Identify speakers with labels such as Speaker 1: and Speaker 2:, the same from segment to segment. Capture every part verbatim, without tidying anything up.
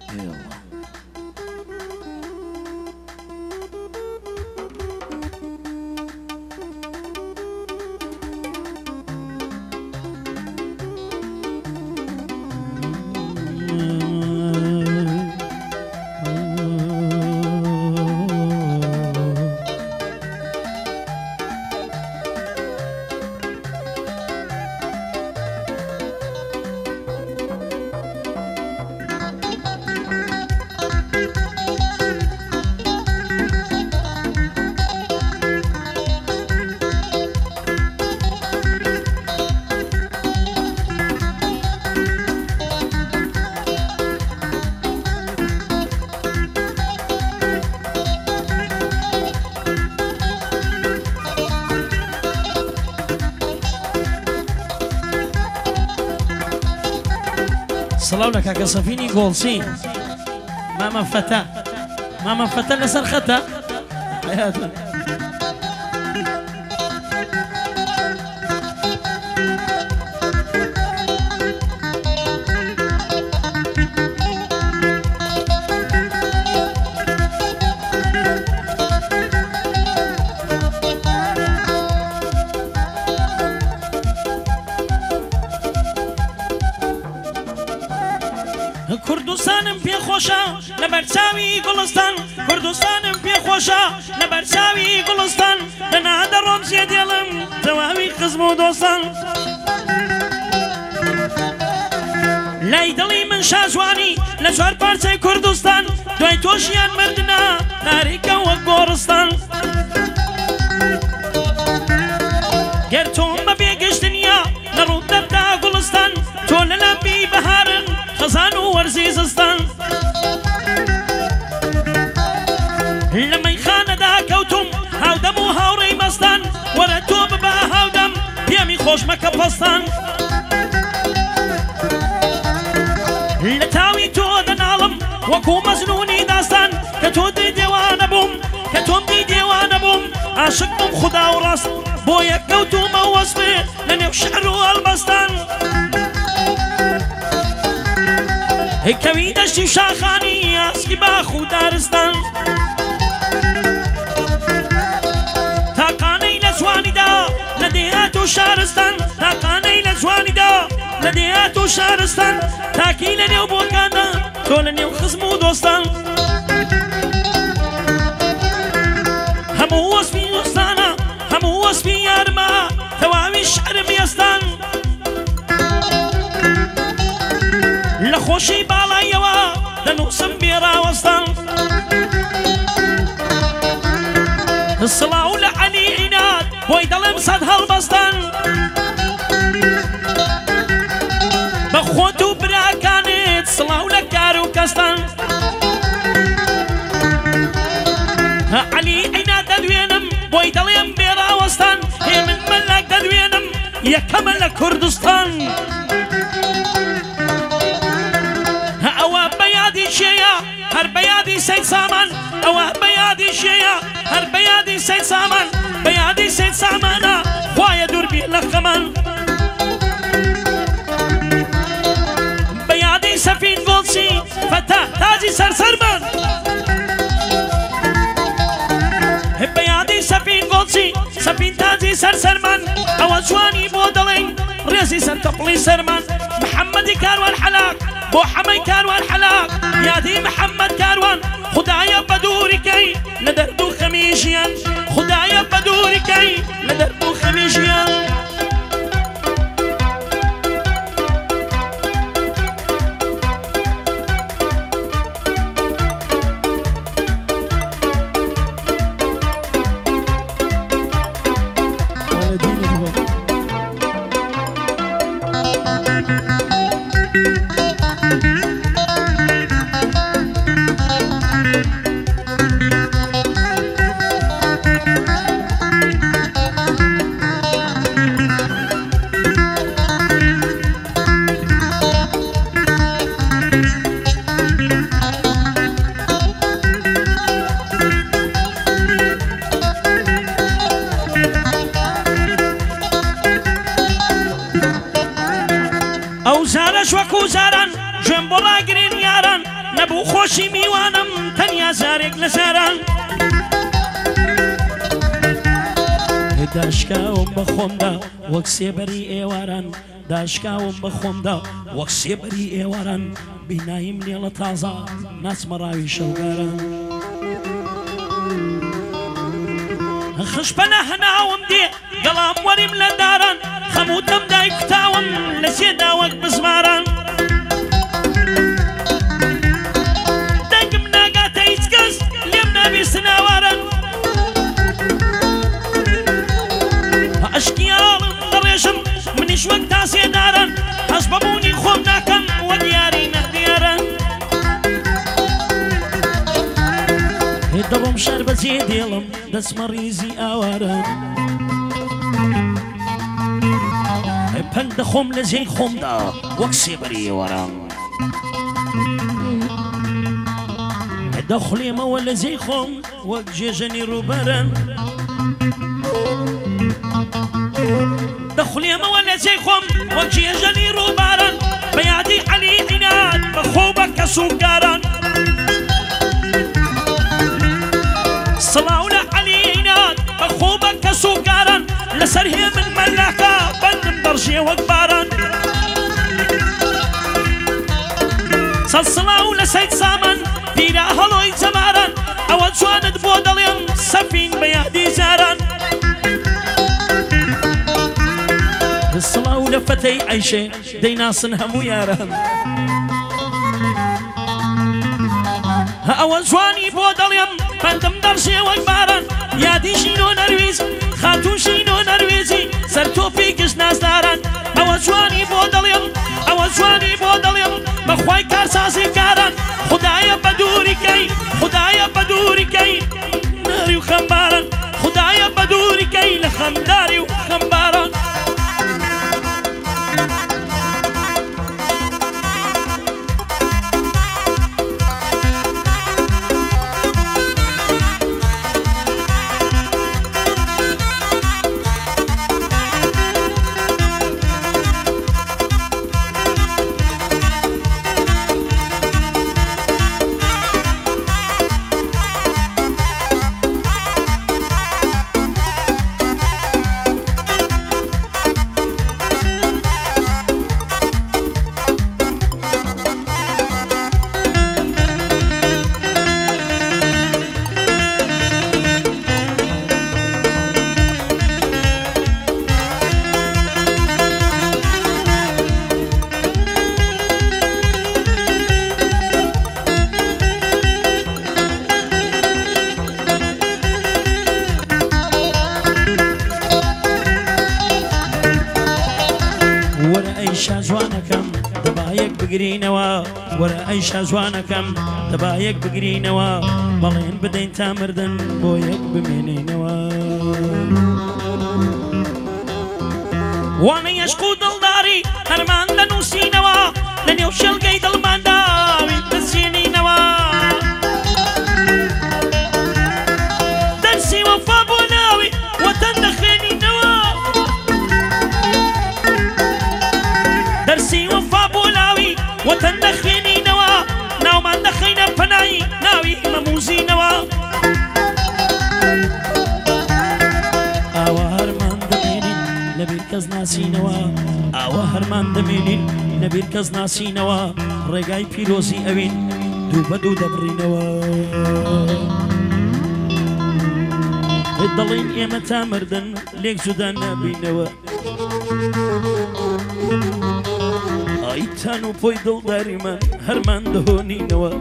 Speaker 1: سڵاو لە کاکە سەفینی گۆڵچی مامە فەتە مامە فەتە لەسەر خەتە حیاتون
Speaker 2: کوردستانم پێخۆشە لە بەرچاوی گوڵستان کوردستانم پێخۆشە لە بەرچاوی گوڵستان لە نادە ڕۆمژێ دێڵم تەواوی خزم و دۆستان لای دڵی من شازوانی لە چوار پارچەی کوردستان دوای تۆشیان مردنا تاریکە وەک گۆڕستان گەر تۆم بە بێگەشتنیا لە ڕوودەردا گوڵستان تۆ لە لەمبی بەهارن خەزان و وەرزی زستان لە مەیخانەدا کەوتم هاودەم و هاوڕێی مەستان وەرە تۆ ببە هاودەم پێمی خۆش مەکە پەستان لە تاوی تۆ دەناڵم وەکو مەزنونی داستان کە تۆ دی دێوانە بووم کە تۆم دی دێوانە بووم عاشق بووم خودا و ڕاست بۆ یەک کەوتومە وەسفێ لە نێو شەعر و هەڵبەستان هێکەوی دەشتی شاخانی ئاسکی باخ و دارستان تاقانەی لە جوانیدا لە دێهات و شارستان تاقانەی لە جوانیدا لە دێهات و شارستان تاکی لە نێو بۆکانە تۆ لە نێو خزم و دۆستان هەموو وەسفی دۆستانە هەموو وەسفی یارمە تەواوی شعرم ئێستان لە خۆشی باڵایەوە دەنووسم بێڕاوەستان سڵاو لە عەلی عینات بۆی دەڵێم سەد هەڵبەستان بە خۆت و براکانت سڵاو لە کار و کەستان عەلی عینات دەدوێنم بۆی دەڵێم بێڕاوەستان هێ من مەلاک دەدوێنم یەکەمە لە کوردستان هەر بەیادی سەید سامان ئەوە بەیادی شێیە هەر بەیادی سەید سامان بەیادی سەید سامانە خوایە دووربی لە خەمان بەیادی سەفین گۆڵچی فەتە تاجی سەرسەرمان بەیادی سەفین گۆڵچی سەفین تاجی سەرسەرمان ئەوە جوانی بۆ دەڵێن ڕێزی سەر تەپڵی سەرمان محەممەدی کاروان حەلاق بۆ حەمەی کاروان حەلاق یادی محەممەد کاروان خدایە بە دووریکەی لە دەرد و خەمیژیان خدایە بە دووریکەی لە دەرد و خەمیژیان ئەو زارەش وەکو زاران گوێم بۆ ڕاگرێن یاران نەبوو خۆشی میوانم تەنیا زارێک لە زاران
Speaker 1: داشکاوم بە خۆمدا وەک سێبەری ئێواران داشکاوم بە خۆمدا وەک سێبەری ئێواران بیناییم نێڵە تازە ناچمە ڕاوی شەوگاران
Speaker 2: خشپەنە هەناوم دێ گەڵام وەریم لە داران خەموتەم دای کوتاوم لە سێدا وەک بزماران دەنگم ناگاتە هیچ کەس لێم نابیستە ناواران ئەشکیاڵم دەڕێژم منیش وەک تاسێداران هەست بەبوونی خۆم ناکەم وە دیاری نەخدیاران
Speaker 1: دەڵم شەر بەجێ دێڵم دەچمە ڕیزی ئاواران پەنگ دەخۆم لە جێی خۆمدا وەک سێبەری ئێواران دەخولێمەوە لە جێی خۆم وەک جێژەنی ڕووبەران
Speaker 2: دەخولێمەوە لە جێی خۆم وەک جێژەنی ڕووباران بە یادی عەلی عینات بەخۆ بە کەسوکاران سڵاو لە عەلی عینات بەخۆ بە کەسوکاران لەسەر هێ من مەلاکە بەندم دەڕژێ وەک باران سەد سڵاو لە سەید سامان پیرە هەڵۆی جەماران ئەوە جوانت بۆ دەڵێم سەفین بە یادی جاران
Speaker 1: سڵاو لە فەتەی عەیشێ دەیناسن هەموو یاران
Speaker 2: ئەوە جوانی بۆ دەڵێم بەندم دەڕژێ وەک باران یادی ژینۆ نەرویز خاتوو ژینۆ نەروێزی سەر تۆپی گشت نازداران ئەوە جوانی بۆ دەڵێم ئەوە جوانی بۆ دەڵێم بەخوای کارسازی کاران خودایە بە دووریکەی خودایە بە دووریکەی ناری و خەمباران خودایە بە دووریکەی لە خەمداری و خەمباران
Speaker 1: شازوانەکەم دەبایەک بگرینەوە وەرە ئەی شازوانەکەم دەبایەک بگرینەوە بەڵێن بدەین تا مردن بۆ یەک بمێنینەوە
Speaker 2: وانە یەشق و دڵداری هەرمان دەنووسینەوە لە نێو شەلگەی دڵمانداوی بزیێنینەوە دەرسی وەفا بۆ ناوی وەتەن دەخوێنینەوە دەرسی وەفا بۆ ناوی وەتەن دەخوێنینەوە ناومان دەخەینە پەنایی ناوی مەموزینەوە
Speaker 1: ئاوا هەرمان دەمێنین لەبیر کەس ناسینەوە ئاوا هەرمان دەمێنین لەبیر کەس ناسینەوە ڕێگای پیرۆزی ئەوین دوو بە دوو دەبڕینەوە دەڵێن ئێمە تا مردن لێک جودا نابینەوە ئایتان و پۆی دڵداریمان هەرمان دەهۆنینەوە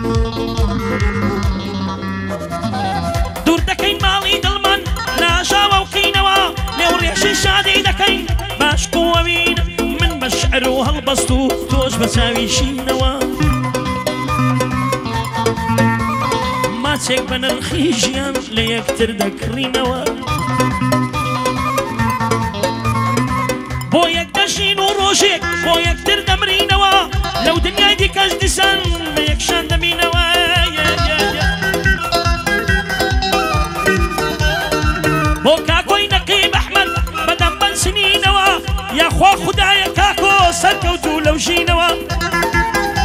Speaker 2: دوور دەکەین ماڵی دڵمان لاژاوە و قینەوە لێو ڕێژی شادی دەکەین باشق و ئەوین من بە شعر و هەڵبەست و تۆش بە چاوی شینەوە
Speaker 1: ماچێک بە نرخی ژیان لە یەکتر دەکڕینەوە
Speaker 2: بۆ یەک دەژین و ڕۆژێک بۆ یەکتر دەمرینەوە لەو دنیای دیکەش دیسان بە یەکشان دەمینەوە بۆ کاکۆی نەقیب ئەحمەد بەدەم بەنسنینەوە یاخوا خودایە کاکۆ سەرکەوتوو لەو ژینەوە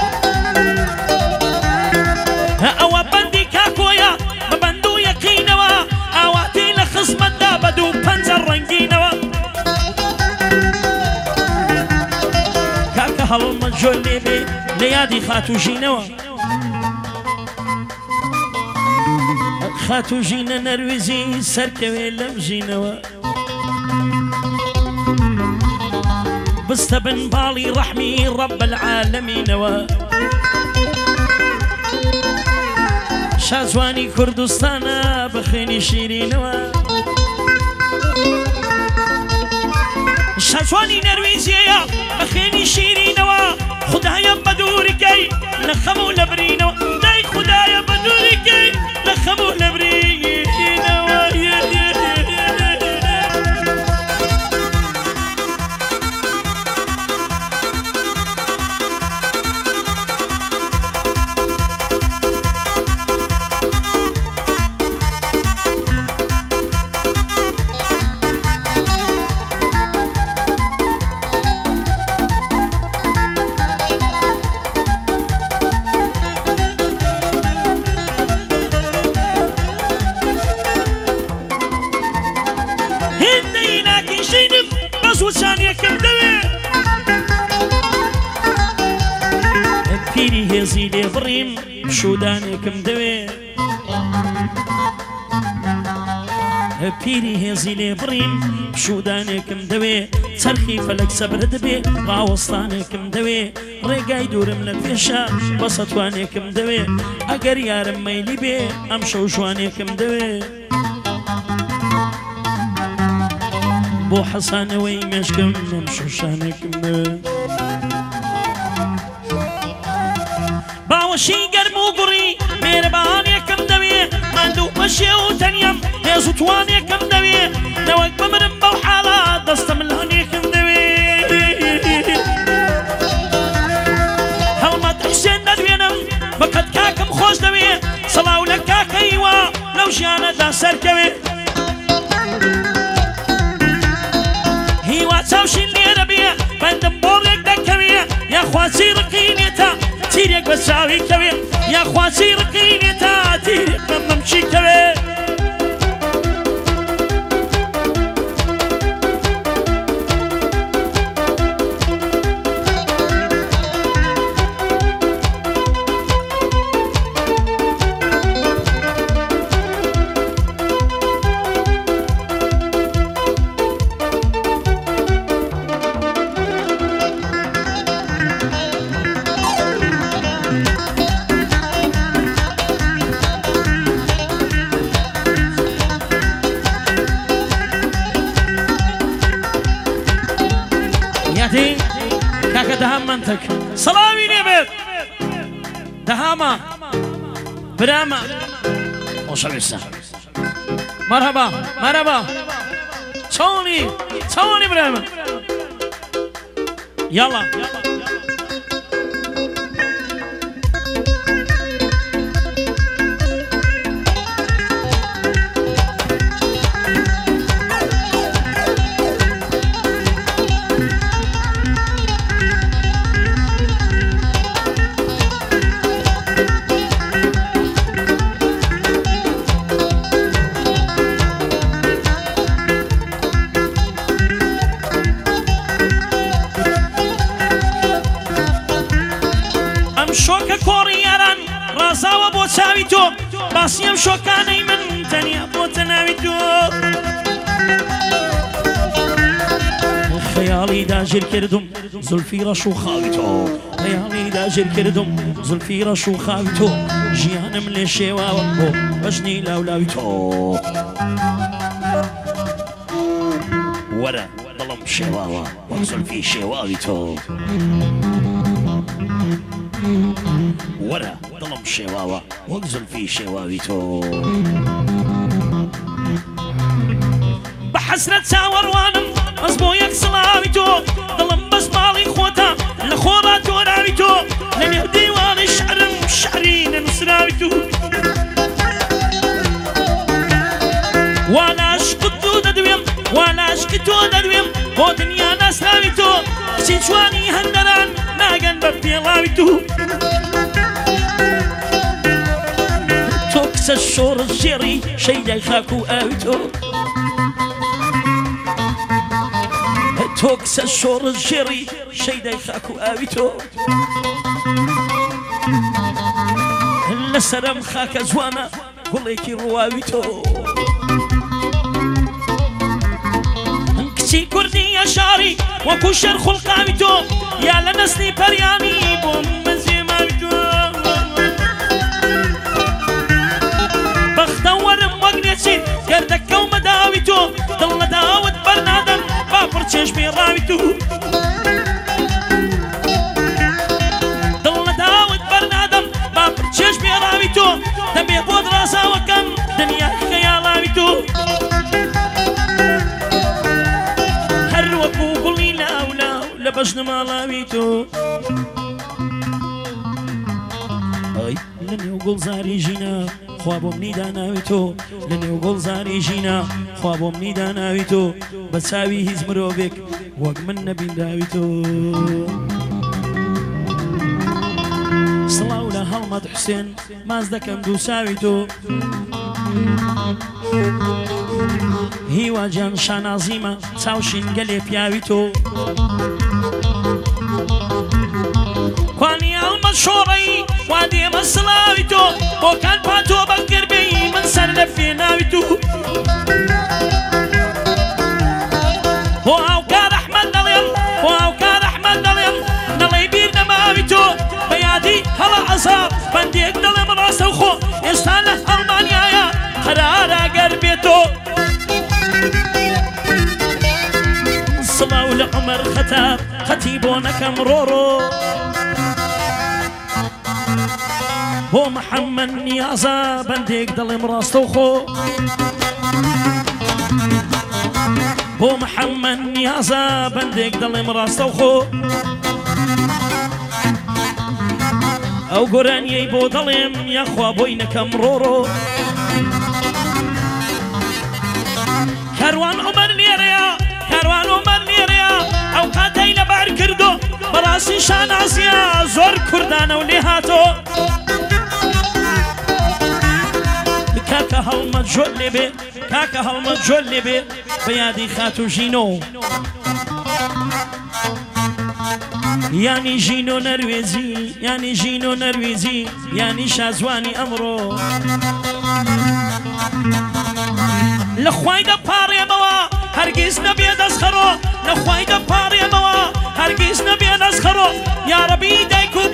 Speaker 1: هەڵمە جۆل لێبێ لە یادی خاتوژینەوە خاتوژینە نەرویزی سەرکەوێ لەم ژینەوە بستە بن باڵی ڕەحمی ڕەب العالەمینەوە شازوانی کوردستانە بە خوێنی شیرینەوە شازوانی نەرویزیەیە بە خوێنی شیرینەوە خودایە بە دوورکەی لە خەم و لە برینەوە دای خودایە بە دوورکەی لە خەم و لە برینەوە پیری هێزی لێ بڕیم شودانێکم دەوێ پیری هێزی لێ بڕیم شودانێکم دەوێ چەرخی فەلەک سەبرە دەبێ ڕاوەستانێکم دەوێ ڕێگای دوورم لە پێشە بە سەتوانێکم دەوێ ئەگەر یارم مەیلی بێ ئەم شەو جوانێکم دەوێ بۆ حەسانەوەی مێشکم ئەم شوشانێکم دەوێ باوەشی گەرم و گوڕی مێرەبانێکم دەوێ ماندوو بەشێ و تەنیەم هێز و توانێکم دەوێ نەوەک بمرم بەو حاڵە دەستە ملهانێکم دەوێ هەڵمەت حوسێن دەدوێنم بەقەد کاکم خۆش دەوێ سەڵاو لە کاکەیوە لەو ژیانەدا سەرکەوێ هیوا چاوشین لێرە بێ بەندم بۆ ڕێک دەکەوێ یاخواچی ڕقینێتە تیرێک بە چاوی کەوێ یاخواچی ڕقینێتە تیرێک بە مەمچی کەوێ کاکە دەهام منتەک سەڵاوی لێبێت دەهامە برامە خۆشەویستە مەرهەبا مەرهەبا چۆنی چۆنی برامە یاڵا شۆکە کۆڕی یاران ڕازاوە بۆ چاوی تۆ باسیەم شۆکانەی من تەنیا بۆتە ناوی تۆ خەیاڵی داژیر کردم زولفی ڕەش و خاوی تۆ خەیاڵی داژیر کردم زولفی ڕەش و خاوی تۆ ژیانم لێ شێواوە بۆ بەژنی لاولاوی تۆ وەرە دڵم شێواوە وەک زولفی شێواوی تۆ وەرە دڵم شێواوە وەک زولفی شێواوی تۆ بە حەسرەت چاوەڕوانم بەس بۆ یەک سڵاوی تۆ دڵم بەس ماڵی خۆتە لە خۆڕا تۆراوی تۆ لە نێو دیوانی شعرم شعری نەنووسراوی تۆ وا لە عەشقت تۆ دەدوێم وا لە عەشقی تۆ دەدوێم بۆ دنیا ناسراوی تۆ کچی جوانی هەندەران ناگەن بە پێڵاوی تۆ تۆ کچە شۆڕ ژێڕی شەیدای خاک و ئاوی تۆ تۆ کسە شۆڕت ژێڕی شەیدای خاک و ئاوی تۆ لەسەرم خاکە جوانە گوڵێکی ڕواوی تۆ کچی کوردی ئەشاری وەکو شەر خوڵقاوی تۆ یا لە نەسلی پەریانی بۆم مەزێماوی تۆ بەختە وەرم وەک نێچین گەردەکە و مەداوی تۆ دڵ لە داوت بەرنادەم باپڕ چێژمێ ڕاوی تۆ دڵ لە داوت بەرنادەم باپڕ چێژمێ ڕاوی تۆ دەبێ بۆ دراساوەکەم دنیا خەیاڵاوی تۆ هەر وەکو گوڵی لاولاو لە بەژنە ماڵاوی تۆ ئەی لە نێو گوڵزاری ژینە خوا بۆم نیداناوی تۆ لە نێو گوڵزاری ژینە خوا بۆم نیداناوی تۆ بە چاوی هیچ مرۆڤێک وەک من نەبینداوی تۆ سڵاو لە هەڵمەت حوسێن ماز دەکەم دوو چاوی تۆ هیوا جان شانازیمە چاوشین گەلێ پیاوی تۆ کوانی ئەڵمەت شۆڕەی وا دێمە سڵاوی تۆ بۆکان پاتۆ بەگربەی من سەر لە فێناوی تۆ بۆ ئاوکار ئەحمەد دەڵێم بۆ ئاوکار ئەحمەد دەڵێم نەڵێی بیر نەماوی تۆ بە یادی هەڵە عەزاب بەندێک دەڵێم ڕاستە و خۆ ئێستا لە ئەڵمانیایە قەرارە گەر بێتۆ سڵاو لە عومەر خەتاب خەتی بۆ نەکەم ڕۆڕۆ بۆ محەممەد نیازە بەندێک دەڵێم ڕاستە و خۆ بۆ محەممەد نیازە بەندێک دەڵێم ڕاستە و خۆ ئەو گۆرانیەی بۆ دەڵێم یاخوا بۆی نەکەم ڕۆڕۆ کاروان عومەر لێرەیە کاروان عومەر لێرەیە ئەو قاتەی لەبار کردۆ بەڕاستی شانازیە زۆر کوردانە و لێ هاتۆ کاکە هەڵمەت جۆر لێبێ کاکە هەڵمەت جۆر لێبێ بە یادی خات و ژینۆ یانی ژینۆ نەروێزی یانی ژینۆ نەروێزی یانی شازوانی ئەمڕۆ لە خوای دەپاڕێمەوە هەرگیز نەبێ دەستخەڕۆ لە خوای دەپاڕێمەوە هەرگیز نەبێ دەستخەڕۆ یارەبی دایک و